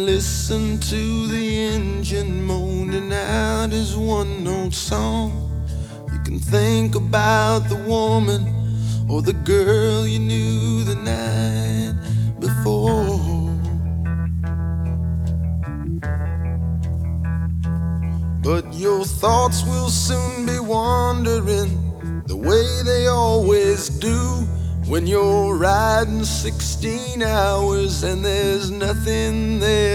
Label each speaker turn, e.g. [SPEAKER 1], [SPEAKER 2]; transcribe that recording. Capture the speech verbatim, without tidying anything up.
[SPEAKER 1] can listen to the engine moaning out his one-note song. You can think about the woman or the girl you knew the night before. But your thoughts will soon be wandering the way they always do when you're riding sixteen hours and there's nothing there